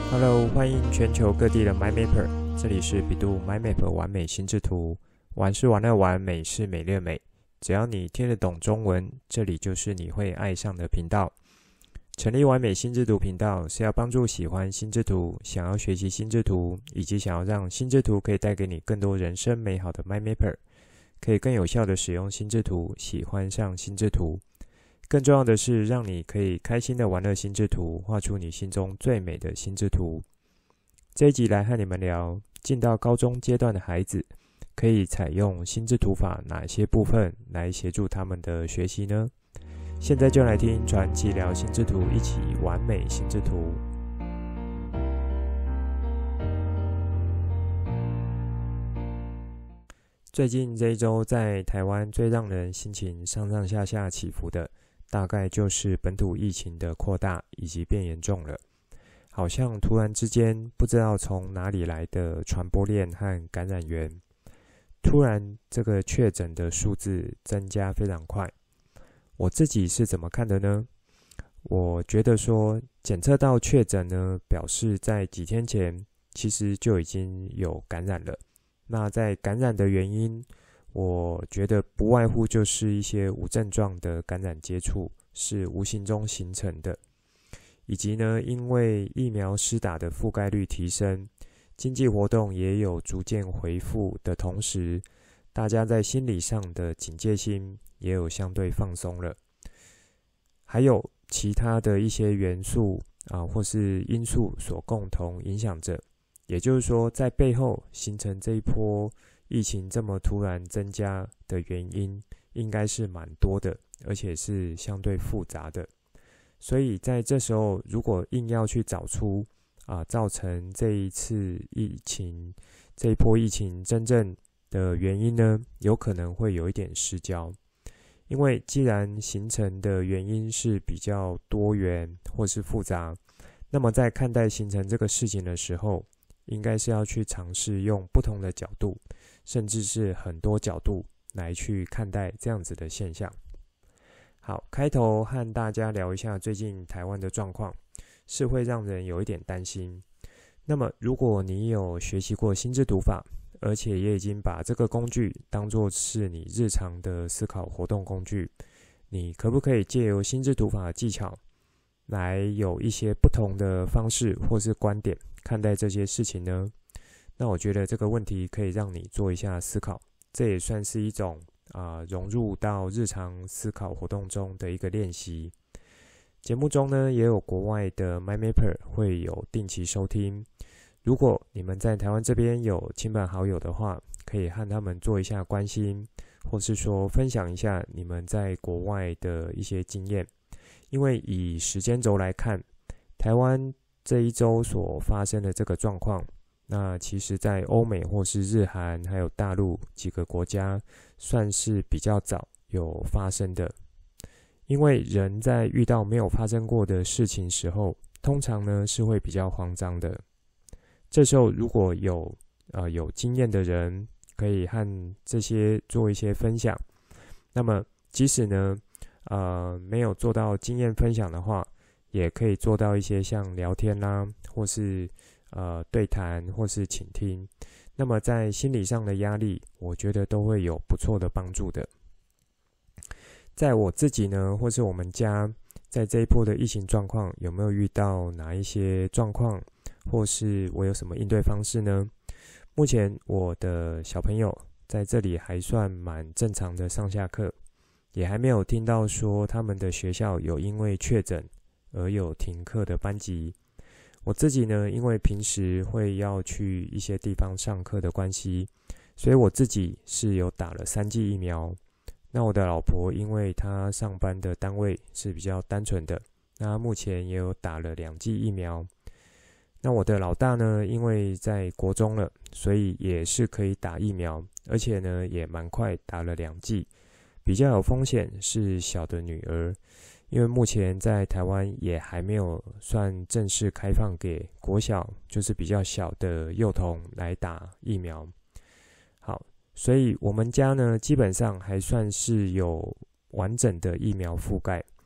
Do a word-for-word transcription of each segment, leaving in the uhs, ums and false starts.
Hello，欢迎全球各地的 MyMapper， 这里是比度 MyMap 完美心智图，玩是玩的玩，美是美的美。只要你听得懂中文，这里就是你会爱上的频道。成立完美心智图频道是要帮助喜欢心智图、想要学习心智图，以及想要让心智图可以带给你更多人生美好的 MyMapper， 可以更有效的使用心智图，喜欢上心智图。更重要的是，让你可以开心的玩乐心智图，画出你心中最美的心智图。这一集来和你们聊，进到高中阶段的孩子，可以采用心智图法哪些部分来协助他们的学习呢？现在就来听传奇聊心智图，一起完美心智图。最近这一周，在台湾最让人心情上上下下起伏的，大概就是本土疫情的扩大以及变严重了。好像突然之间不知道从哪里来的传播链和感染源，突然这个确诊的数字增加非常快。我自己是怎么看的呢？我觉得说检测到确诊呢，表示在几天前其实就已经有感染了。那在感染的原因，我觉得不外乎就是一些无症状的感染接触是无形中形成的，以及呢，因为疫苗施打的覆盖率提升，经济活动也有逐渐恢复的同时，大家在心理上的警戒心也有相对放松了。还有其他的一些元素啊，或是因素所共同影响着，也就是说，在背后形成这一波疫情这么突然增加的原因，应该是蛮多的，而且是相对复杂的。所以在这时候，如果硬要去找出啊，造成这一次疫情、这一波疫情真正的原因呢，有可能会有一点失焦。因为既然形成的原因是比较多元或是复杂，那么在看待形成这个事情的时候，应该是要去尝试用不同的角度，甚至是很多角度来去看待这样子的现象。好，开头和大家聊一下最近台湾的状况，是会让人有一点担心。那么如果你有学习过心智图法，而且也已经把这个工具当作是你日常的思考活动工具，你可不可以借由心智图法的技巧，来有一些不同的方式或是观点看待这些事情呢？那我觉得这个问题可以让你做一下思考，这也算是一种啊、呃、融入到日常思考活动中的一个练习。节目中呢，也有国外的 MyMapper 会有定期收听。如果你们在台湾这边有亲朋好友的话，可以和他们做一下关心，或是说分享一下你们在国外的一些经验。因为以时间轴来看，台湾这一周所发生的这个状况，那其实在欧美或是日韩还有大陆几个国家算是比较早有发生的。因为人在遇到没有发生过的事情时候，通常呢是会比较慌张的。这时候如果有呃有经验的人，可以和这些做一些分享。那么即使呢呃没有做到经验分享的话，也可以做到一些像聊天啦，或是呃对谈，或是倾听。那么在心理上的压力，我觉得都会有不错的帮助的。在我自己呢，或是我们家，在这一波的疫情状况，有没有遇到哪一些状况，或是我有什么应对方式呢？目前我的小朋友在这里还算蛮正常的上下课，也还没有听到说他们的学校有因为确诊而有停课的班级。我自己呢，因为平时会要去一些地方上课的关系，所以我自己是有打了三剂疫苗。那我的老婆因为她上班的单位是比较单纯的，那目前也有打了两剂疫苗。那我的老大呢，因为在国中了，所以也是可以打疫苗，而且呢也蛮快打了两剂。比较有风险是小的女儿，因为目前在台湾也还没有算正式开放给国小，就是比较小的幼童来打疫苗。好，所以我们家呢基本上还算是有完整的疫苗覆盖。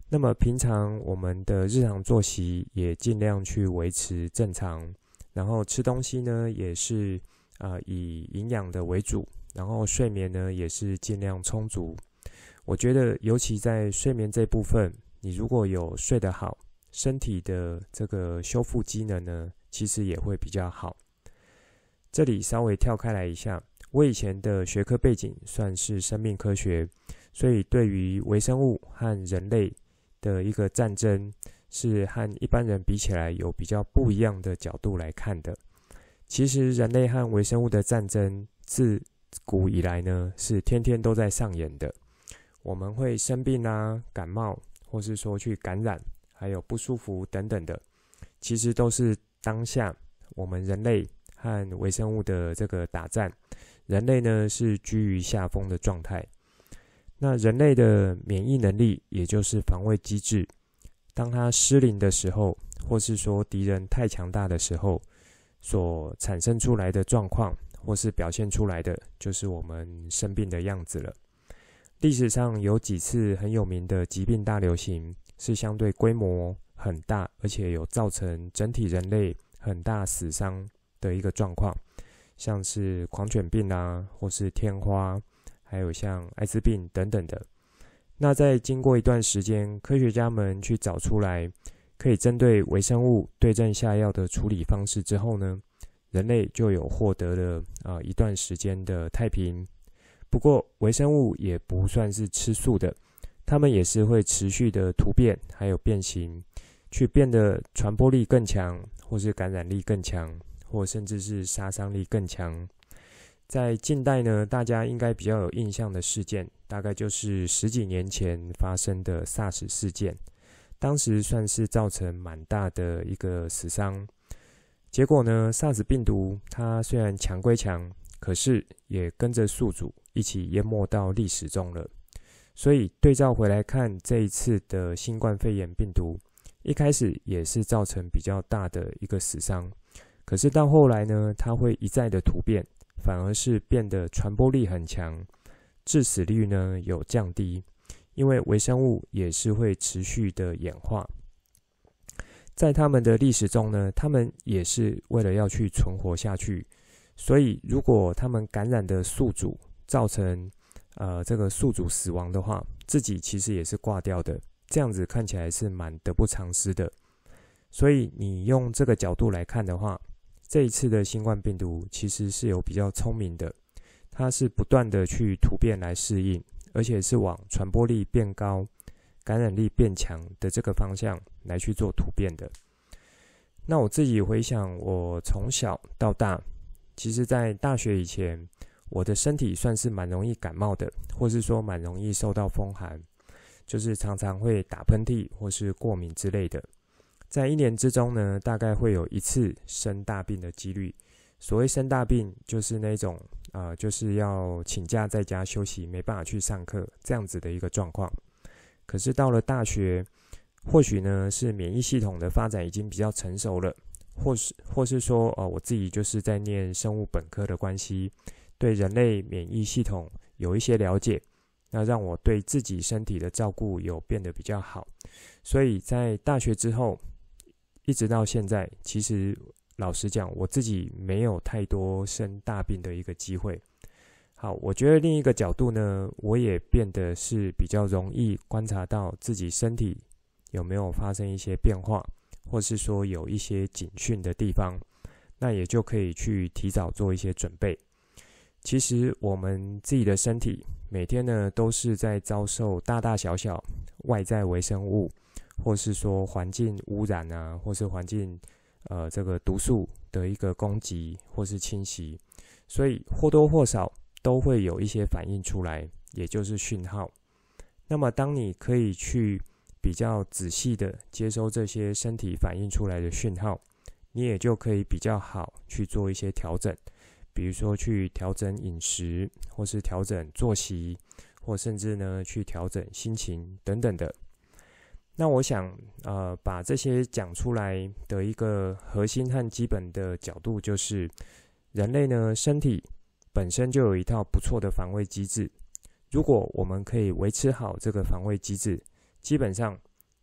那么平常我们的日常作息也尽量去维持正常，然后吃东西呢也是呃以营养的为主，然后睡眠呢也是尽量充足。我觉得尤其在睡眠这部分，你如果有睡得好，身体的这个修复机能呢其实也会比较好。这里稍微跳开来一下，我以前的学科背景算是生命科学，所以对于微生物和人类的一个战争是和一般人比起来有比较不一样的角度来看的。其实人类和微生物的战争自古以来呢是天天都在上演的。我们会生病啊、感冒，或是说去感染，还有不舒服等等的，其实都是当下我们人类和微生物的这个打战。人类呢是居于下风的状态。那人类的免疫能力，也就是防卫机制，当它失灵的时候，或是说敌人太强大的时候，所产生出来的状况，或是表现出来的，就是我们生病的样子了。历史上有几次很有名的疾病大流行，是相对规模很大，而且有造成整体人类很大死伤的一个状况，像是狂犬病啊，或是天花，还有像艾滋病等等的。那在经过一段时间，科学家们去找出来可以针对微生物对症下药的处理方式之后呢，人类就有获得了、呃、一段时间的太平。不过微生物也不算是吃素的，它们也是会持续的突变还有变形，去变得传播力更强，或是感染力更强，或甚至是杀伤力更强。在近代呢，大家应该比较有印象的事件，大概就是十几年前发生的 SARS 事件，当时算是造成蛮大的一个死伤。结果呢 SARS 病毒它虽然强归强，可是也跟着宿主一起淹没到历史中了。所以对照回来看，这一次的新冠肺炎病毒一开始也是造成比较大的一个死伤，可是到后来呢，它会一再的突变，反而是变得传播力很强，致死率呢有降低，因为微生物也是会持续的演化。在他们的历史中呢，他们也是为了要去存活下去，所以如果他们感染的宿主造成呃这个宿主死亡的话，自己其实也是挂掉的，这样子看起来是蛮得不偿失的。所以你用这个角度来看的话，这一次的新冠病毒其实是有比较聪明的，它是不断的去突变来适应，而且是往传播力变高、感染力变强的这个方向来去做突变的。那我自己回想，我从小到大，其实在大学以前，我的身体算是蛮容易感冒的，或是说蛮容易受到风寒，就是常常会打喷嚏或是过敏之类的。在一年之中呢，大概会有一次生大病的几率。所谓生大病，就是那种呃，就是要请假在家休息，没办法去上课这样子的一个状况。可是到了大学，或许呢是免疫系统的发展已经比较成熟了，或是或是说呃，我自己就是在念生物本科的关系，对人类免疫系统有一些了解，那让我对自己身体的照顾有变得比较好。所以在大学之后一直到现在，其实老实讲，我自己没有太多生大病的一个机会。好，我觉得另一个角度呢，我也变得是比较容易观察到自己身体有没有发生一些变化，或是说有一些警讯的地方，那也就可以去提早做一些准备。其实我们自己的身体每天呢都是在遭受大大小小外在微生物，或是说环境污染啊，或是环境呃这个毒素的一个攻击或是侵袭，所以或多或少都会有一些反应出来，也就是讯号。那么当你可以去比较仔细的接收这些身体反映出来的讯号，你也就可以比较好去做一些调整，比如说去调整饮食，或是调整作息，或甚至呢去调整心情等等的。那我想呃，把这些讲出来的一个核心和基本的角度，就是人类呢身体本身就有一套不错的防卫机制，如果我们可以维持好这个防卫机制，基本上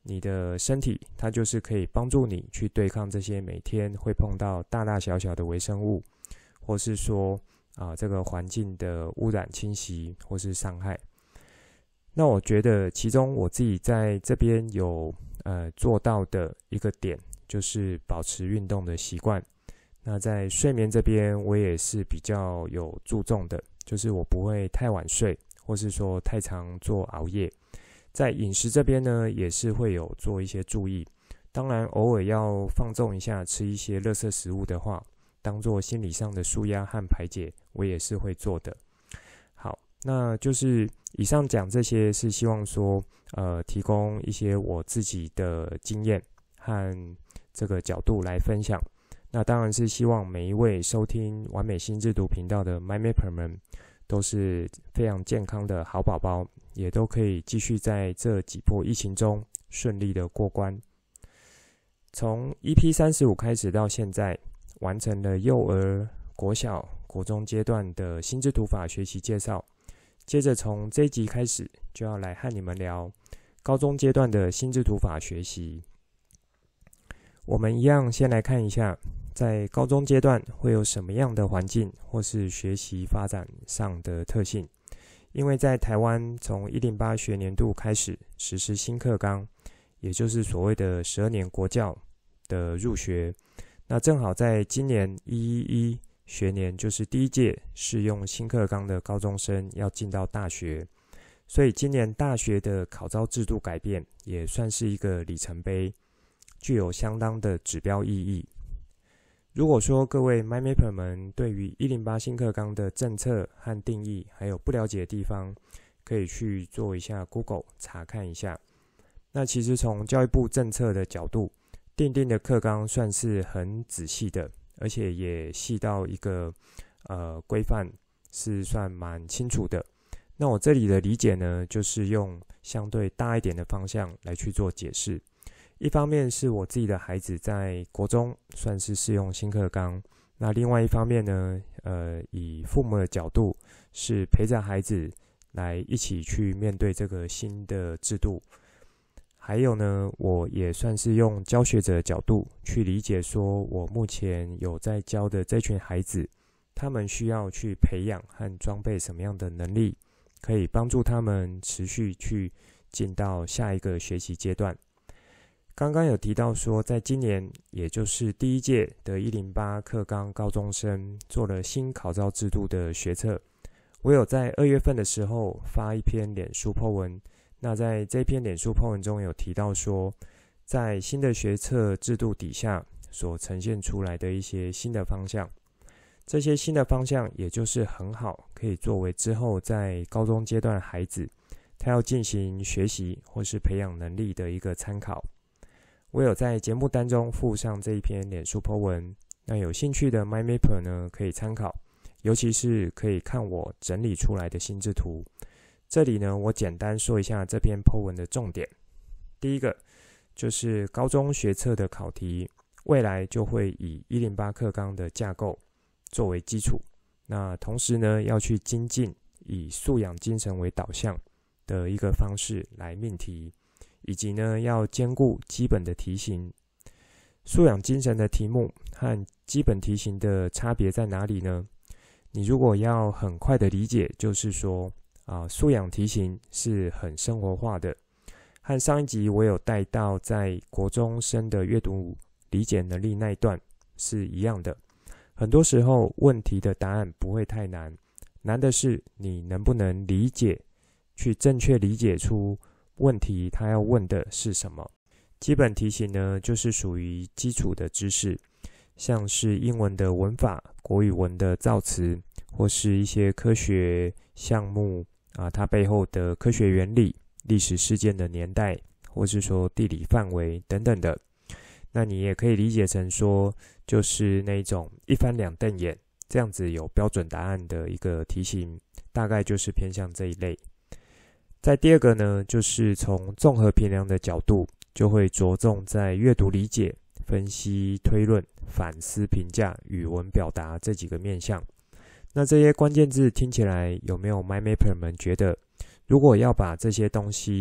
你的身体它就是可以帮助你去对抗这些每天会碰到大大小小的微生物，或是说啊这个环境的污染侵袭或是伤害。那我觉得其中我自己在这边有呃做到的一个点，就是保持运动的习惯。那在睡眠这边我也是比较有注重的，就是我不会太晚睡，或是说太常做熬夜。在饮食这边呢，也是会有做一些注意。当然偶尔要放纵一下，吃一些垃圾食物的话，当做心理上的抒压和排解，我也是会做的。好，那就是以上讲这些是希望说呃提供一些我自己的经验和这个角度来分享。那当然是希望每一位收听完美心智图频道的 MyMapper 们都是非常健康的好宝宝，也都可以继续在这几波疫情中顺利的过关。从 E P 三十五 开始到现在，完成了幼儿、国小、国中阶段的心智图法学习介绍。接着从这一集开始，就要来和你们聊高中阶段的心智图法学习。我们一样先来看一下，在高中阶段会有什么样的环境或是学习发展上的特性。因为在台湾从一零八学年度开始实施新课纲，也就是所谓的十二年国教的入学，那正好在今年一一一学年，就是第一届适用新课纲的高中生要进到大学，所以今年大学的考招制度改变也算是一个里程碑，具有相当的指标意义。如果说各位 MyMapper 们对于一零八新课纲的政策和定义还有不了解的地方，可以去做一下 Google 查看一下。那其实从教育部政策的角度，订定的课纲算是很仔细的，而且也细到一个呃规范是算蛮清楚的。那我这里的理解呢，就是用相对大一点的方向来去做解释。一方面是我自己的孩子在国中算是适用新课纲，那另外一方面呢，呃，以父母的角度是陪着孩子来一起去面对这个新的制度。还有呢，我也算是用教学者的角度去理解说，我目前有在教的这群孩子，他们需要去培养和装备什么样的能力，可以帮助他们持续去进到下一个学习阶段。刚刚有提到说，在今年也就是第一届的一零八课纲高中生做了新考招制度的学测，我有在二月份的时候发一篇脸书 po 文。那在这篇脸书 po 文中有提到说，在新的学测制度底下所呈现出来的一些新的方向，这些新的方向也就是很好可以作为之后在高中阶段孩子他要进行学习或是培养能力的一个参考。我有在节目单中附上这一篇脸书 po 文，那有兴趣的 MyMapper 呢可以参考，尤其是可以看我整理出来的心智图。这里呢，我简单说一下这篇 po 文的重点。第一个就是高中学测的考题，未来就会以一零八课纲的架构作为基础，那同时呢，要去精进以素养精神为导向的一个方式来命题。以及呢，要兼顾基本的题型。素养精神的题目和基本题型的差别在哪里呢？你如果要很快的理解，就是说啊，素养题型是很生活化的，和上一集我有带到在国中生的阅读理解能力那一段是一样的。很多时候问题的答案不会太难，难的是你能不能理解，去正确理解出问题他要问的是什么。基本题型呢，就是属于基础的知识，像是英文的文法、国语文的造词，或是一些科学项目啊，它背后的科学原理、历史事件的年代，或是说地理范围等等的。那你也可以理解成说，就是那种一翻两瞪眼这样子有标准答案的一个题型，大概就是偏向这一类。在第二个呢，就是从综合评量的角度，就会着重在阅读理解、分析推论、反思评价、语文表达这几个面向。那这些关键字听起来有没有 MyMapper 们觉得，如果要把这些东西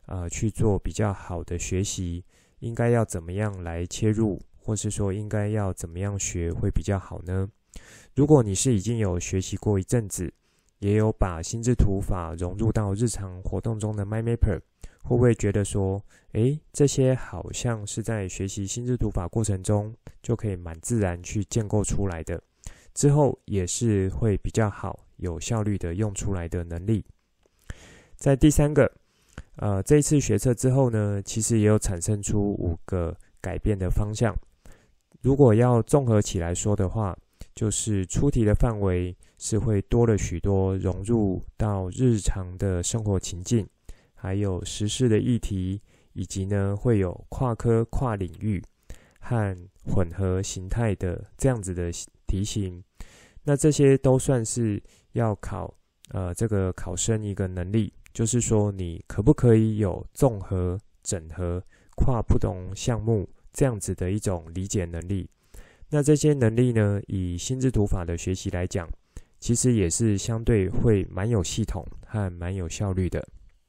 呃去做比较好的学习，应该要怎么样来切入，或是说应该要怎么样学会比较好呢？如果你是已经有学习过一阵子，也有把心智图法融入到日常活动中的 MindMapper， 会不会觉得说，诶，这些好像是在学习心智图法过程中就可以蛮自然去建构出来的，之后也是会比较好、有效率的用出来的能力。在第三个，呃，这一次学测之后呢，其实也有产生出五个改变的方向。如果要综合起来说的话，就是出题的范围是会多了许多融入到日常的生活情境，还有时事的议题，以及呢会有跨科跨领域和混合形态的这样子的题型。那这些都算是要考呃这个考生一个能力，就是说你可不可以有综合、整合、跨不同项目这样子的一种理解能力。那这些能力呢，以心智图法的学习来讲，其实也是相对会蛮有系统和蛮有效率的。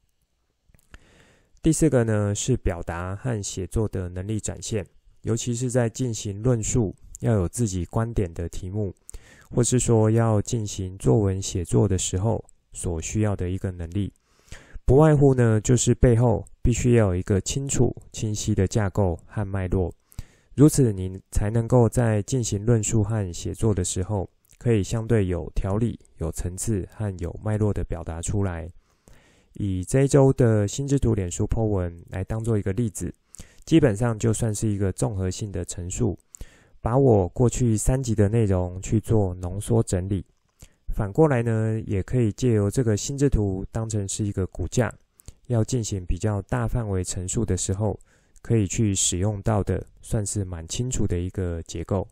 第四个呢，是表达和写作的能力展现，尤其是在进行论述要有自己观点的题目，或是说要进行作文写作的时候所需要的一个能力，不外乎呢就是背后必须要有一个清楚清晰的架构和脉络，如此你才能够在进行论述和写作的时候，可以相对有条理、有层次和有脉络的表达出来。以这一周的心智图脸书 po 文来当做一个例子，基本上就算是一个综合性的陈述，把我过去三集的内容去做浓缩整理。反过来呢，也可以借由这个心智图当成是一个骨架，要进行比较大范围陈述的时候，可以去使用到的，算是蛮清楚的一个结构。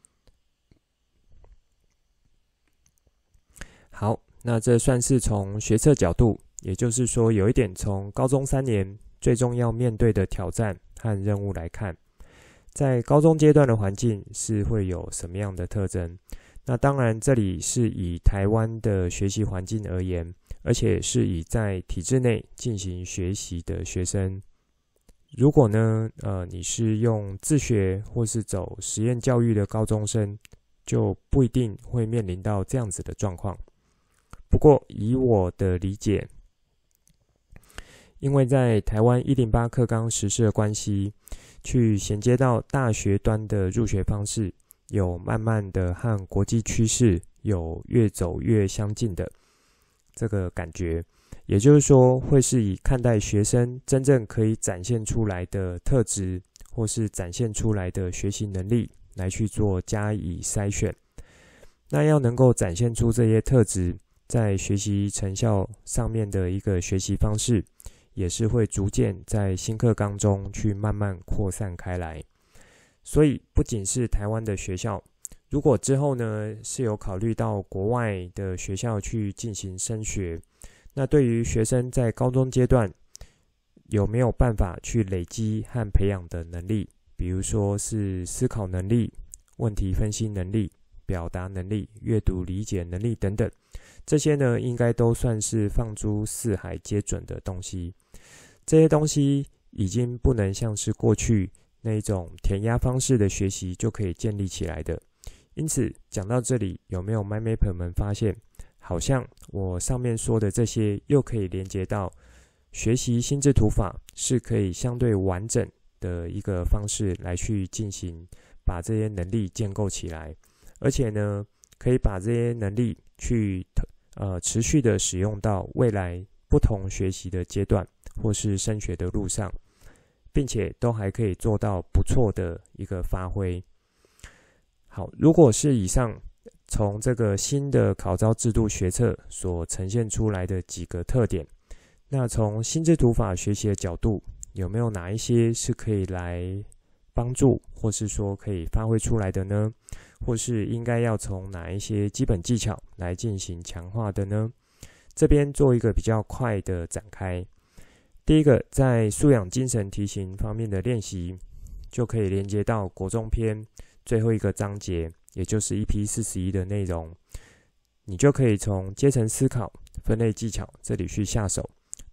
好，那这算是从学测角度，也就是说有一点从高中三年最终要面对的挑战和任务来看，在高中阶段的环境是会有什么样的特征？那当然这里是以台湾的学习环境而言，而且是以在体制内进行学习的学生。如果呢，呃，你是用自学或是走实验教育的高中生，就不一定会面临到这样子的状况。不过以我的理解，因为在台湾一零八课纲实施的关系，去衔接到大学端的入学方式，有慢慢的和国际趋势有越走越相近的这个感觉。也就是说，会是以看待学生真正可以展现出来的特质，或是展现出来的学习能力来去做加以筛选。那要能够展现出这些特质，在学习成效上面的一个学习方式，也是会逐渐在新课纲中去慢慢扩散开来。所以不仅是台湾的学校，如果之后呢是有考虑到国外的学校去进行升学，那对于学生在高中阶段有没有办法去累积和培养的能力，比如说是思考能力、问题分析能力、表达能力、阅读理解能力等等，这些呢应该都算是放诸四海皆准的东西。这些东西已经不能像是过去那种填鸭方式的学习就可以建立起来的。因此讲到这里，有没有 MindMapper 们发现好像我上面说的这些又可以连接到学习心智图法是可以相对完整的一个方式来去进行把这些能力建构起来，而且呢可以把这些能力去呃持续的使用到未来不同学习的阶段或是升学的路上，并且都还可以做到不错的一个发挥。好，如果是以上从这个新的考招制度学测所呈现出来的几个特点，那从心智图法学习的角度，有没有哪一些是可以来帮助，或是说可以发挥出来的呢？或是应该要从哪一些基本技巧来进行强化的呢？这边做一个比较快的展开。第一个，在素养精神题型方面的练习，就可以连接到国中篇最后一个章节，也就是 E P 四十一 的内容，你就可以从阶层思考、分类技巧这里去下手，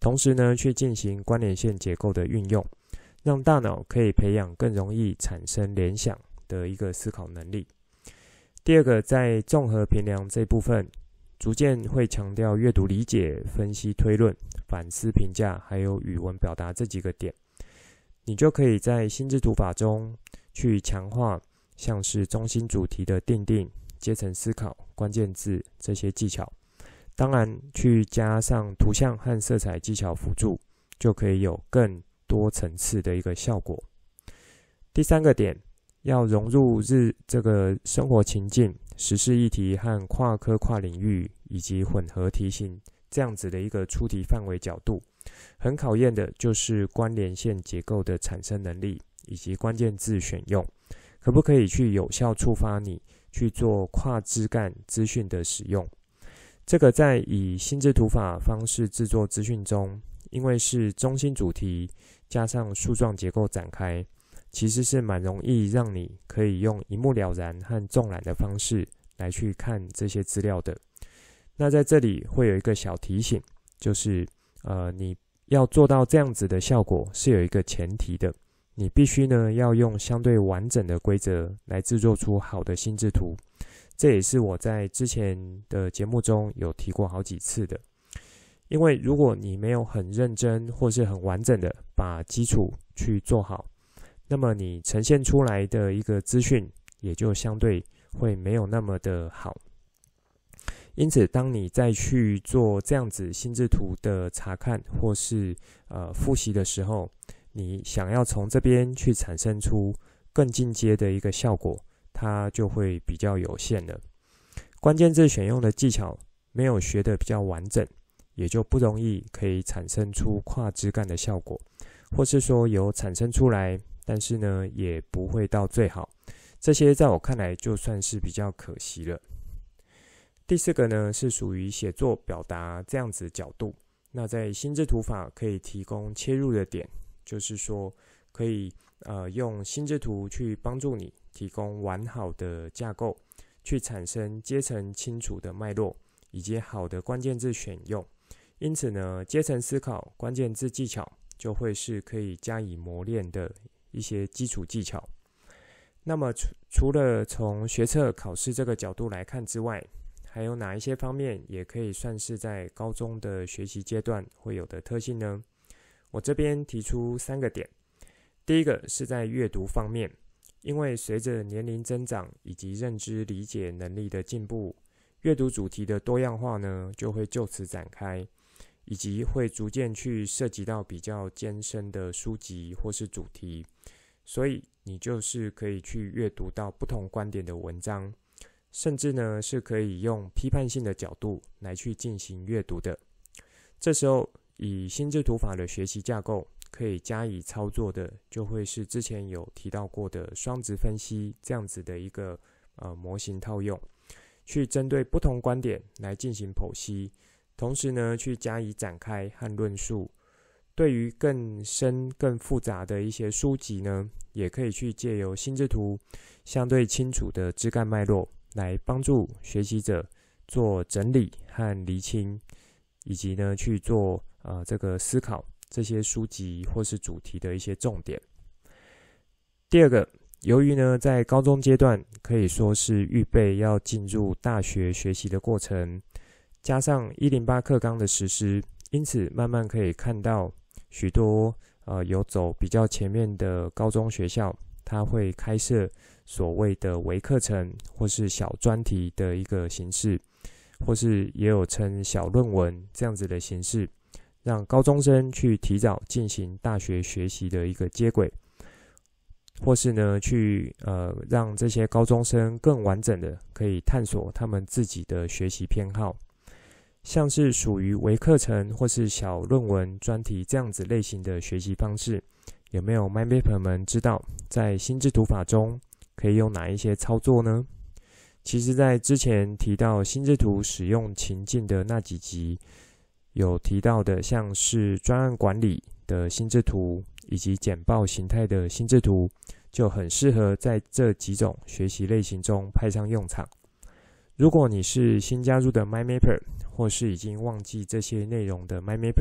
同时呢去进行关联线结构的运用，让大脑可以培养更容易产生联想的一个思考能力。第二个，在综合评量这部分，逐渐会强调阅读理解、分析推论、反思评价，还有语文表达这几个点。你就可以在心智图法中去强化像是中心主题的订定、阶层思考、关键字这些技巧。当然，去加上图像和色彩技巧辅助，就可以有更多层次的一个效果。第三个点，要融入日这个生活情境、时事议题和跨科跨领域以及混合题型这样子的一个出题范围角度，很考验的就是关联线结构的产生能力以及关键字选用，可不可以去有效触发你去做跨枝干资讯的使用。这个在以心智图法方式制作资讯中，因为是中心主题加上树状结构展开，其实是蛮容易让你可以用一目了然和纵览的方式来去看这些资料的。那在这里会有一个小提醒，就是呃，你要做到这样子的效果是有一个前提的，你必须呢要用相对完整的规则来制作出好的心智图。这也是我在之前的节目中有提过好几次的。因为如果你没有很认真或是很完整的把基础去做好，那么你呈现出来的一个资讯也就相对会没有那么的好。因此当你再去做这样子心智图的查看或是呃复习的时候，你想要从这边去产生出更进阶的一个效果，它就会比较有限了。关键字选用的技巧没有学得比较完整，也就不容易可以产生出跨枝干的效果，或是说有产生出来，但是呢也不会到最好。这些在我看来就算是比较可惜了。第四个呢是属于写作表达这样子角度，那在心智图法可以提供切入的点，就是说可以呃用心智图去帮助你提供完好的架构，去产生阶层清楚的脉络以及好的关键字选用。因此呢，阶层思考、关键字技巧就会是可以加以磨练的一些基础技巧。那么除除了从学测考试这个角度来看之外，还有哪一些方面也可以算是在高中的学习阶段会有的特性呢？我这边提出三个点。第一个是在阅读方面，因为随着年龄增长以及认知理解能力的进步，阅读主题的多样化呢就会就此展开，以及会逐渐去涉及到比较艰深的书籍或是主题，所以你就是可以去阅读到不同观点的文章，甚至呢是可以用批判性的角度来去进行阅读的。这时候以心智图法的学习架构可以加以操作的，就会是之前有提到过的双值分析这样子的一个呃模型套用，去针对不同观点来进行剖析，同时呢去加以展开和论述。对于更深更复杂的一些书籍呢，也可以去借由心智图相对清楚的枝干脉络来帮助学习者做整理和厘清，以及呢去做呃这个思考这些书籍或是主题的一些重点。第二个，由于呢在高中阶段可以说是预备要进入大学学习的过程，加上一零八课纲的实施，因此慢慢可以看到许多呃有走比较前面的高中学校，它会开设所谓的微课程或是小专题的一个形式，或是也有称小论文这样子的形式，让高中生去提早进行大学学习的一个接轨，或是呢去呃让这些高中生更完整的可以探索他们自己的学习偏好。像是属于微课程或是小论文专题这样子类型的学习方式，有没有 MyMapper 们知道在心智图法中可以用哪一些操作呢？其实在之前提到心智图使用情境的那几集有提到的，像是专案管理的心智图以及简报形态的心智图，就很适合在这几种学习类型中派上用场。如果你是新加入的 MyMapper， 或是已经忘记这些内容的 MyMapper，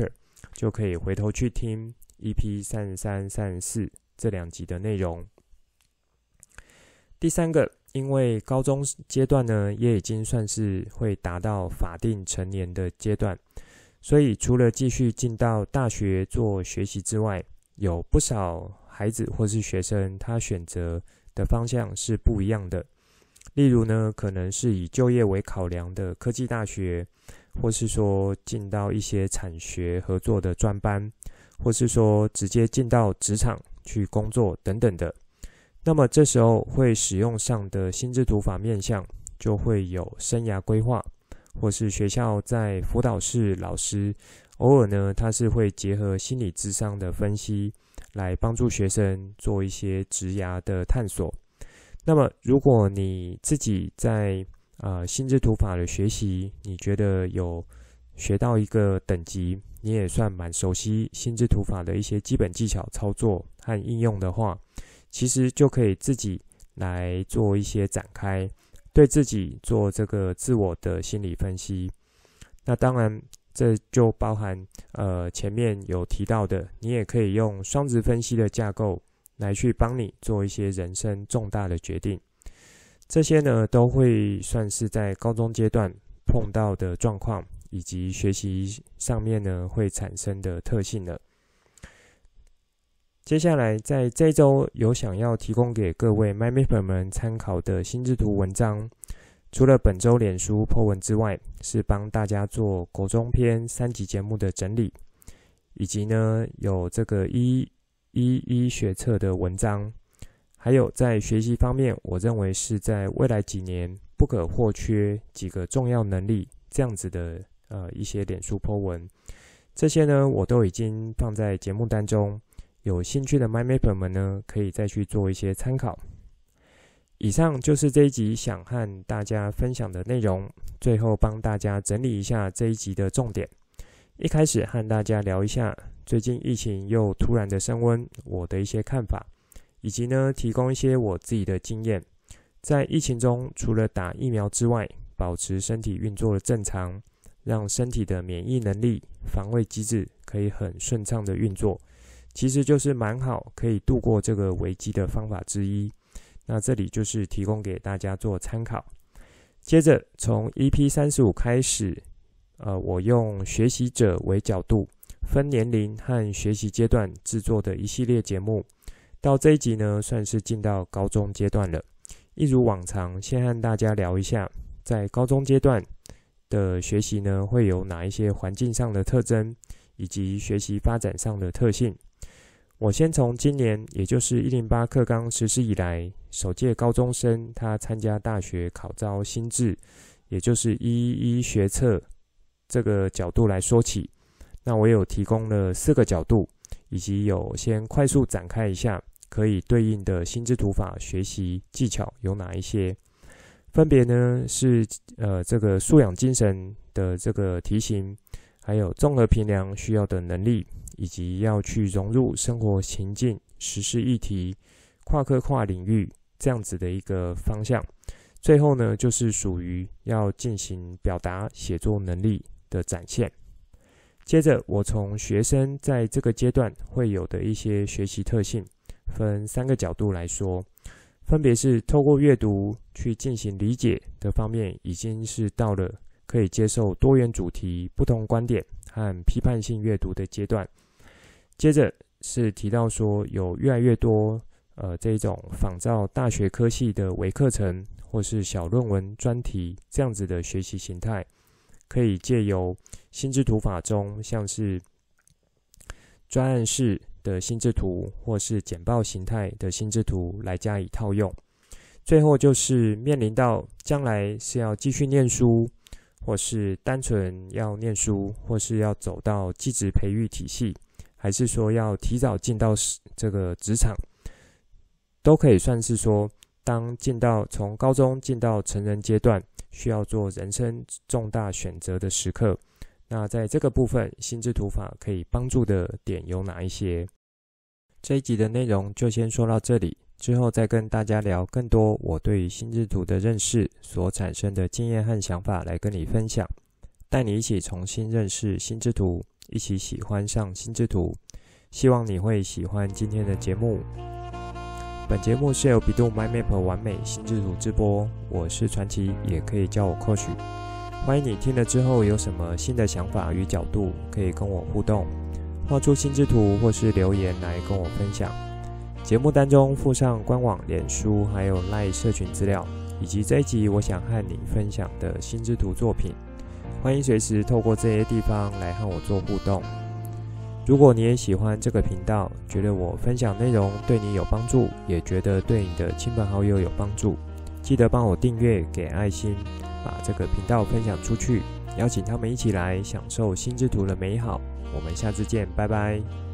就可以回头去听 E P 三十三、三十四这两集的内容。第三个，因为高中阶段呢，也已经算是会达到法定成年的阶段，所以除了继续进到大学做学习之外，有不少孩子或是学生，他选择的方向是不一样的。例如呢，可能是以就业为考量的科技大学，或是说进到一些产学合作的专班，或是说直接进到职场去工作等等的。那么这时候会使用上的心智图法面向，就会有生涯规划，或是学校在辅导室老师偶尔呢，他是会结合心理諮商的分析，来帮助学生做一些职涯的探索。那么如果你自己在呃心智图法的学习，你觉得有学到一个等级，你也算蛮熟悉心智图法的一些基本技巧操作和应用的话，其实就可以自己来做一些展开，对自己做这个自我的心理分析。那当然这就包含呃前面有提到的，你也可以用双值分析的架构来去帮你做一些人生重大的决定。这些呢都会算是在高中阶段碰到的状况，以及学习上面呢会产生的特性了。接下来在这一周有想要提供给各位 MyMapper 们参考的心智图文章，除了本周脸书 po 文之外，是帮大家做国中篇三集节目的整理，以及呢有这个一一一学测的文章，还有在学习方面，我认为是在未来几年不可或缺几个重要能力这样子的呃一些脸书 po 文，这些呢我都已经放在节目单中，有兴趣的 MyMapper 们呢可以再去做一些参考。以上就是这一集想和大家分享的内容，最后帮大家整理一下这一集的重点。一开始和大家聊一下最近疫情又突然的升温，我的一些看法，以及呢提供一些我自己的经验。在疫情中，除了打疫苗之外，保持身体运作的正常，让身体的免疫能力、防卫机制可以很顺畅的运作，其实就是蛮好可以度过这个危机的方法之一。那这里就是提供给大家做参考。接着从 E P 三十五开始，呃，我用学习者为角度，分年龄和学习阶段制作的一系列节目。到这一集呢，算是进到高中阶段了。一如往常，先和大家聊一下，在高中阶段的学习呢，会有哪一些环境上的特征，以及学习发展上的特性。我先从今年，也就是一零八课纲实施以来，首届高中生他参加大学考招新制，也就是一一一学测这个角度来说起。那我有提供了四个角度，以及有先快速展开一下可以对应的心智图法学习技巧有哪一些。分别呢是呃这个素养精神的这个题型，还有综合评量需要的能力，以及要去融入生活情境、时事议题、跨科跨领域这样子的一个方向。最后呢，就是属于要进行表达写作能力的展现。接着，我从学生在这个阶段会有的一些学习特性，分三个角度来说，分别是透过阅读去进行理解的方面，已经是到了可以接受多元主题、不同观点和批判性阅读的阶段。接着是提到说，有越来越多呃这种仿照大学科系的微课程或是小论文专题这样子的学习形态，可以借由心智图法中像是专案式的心智图或是简报形态的心智图来加以套用。最后就是面临到将来是要继续念书，或是单纯要念书，或是要走到技职培育体系，还是说要提早进到这个职场，都可以算是说，当进到从高中进到成人阶段，需要做人生重大选择的时刻。那在这个部分，心智图法可以帮助的点有哪一些？这一集的内容就先说到这里，之后再跟大家聊更多我对于心智图的认识所产生的经验和想法来跟你分享，带你一起重新认识心智图， 一起喜欢上心智图。希望你会喜欢今天的节目。本节目是由比度 MyMap 完美心智图直播，我是传奇，也可以叫我 Coach。欢迎你听了之后有什么新的想法与角度，可以跟我互动，画出心智图或是留言来跟我分享。节目单中附上官网、脸书还有 LINE 社群资料，以及这一集我想和你分享的心智图作品。欢迎随时透过这些地方来和我做互动。如果你也喜欢这个频道，觉得我分享内容对你有帮助，也觉得对你的亲朋好友有帮助，记得帮我订阅、给爱心，把这个频道分享出去，邀请他们一起来享受心智图的美好。我们下次见，拜拜。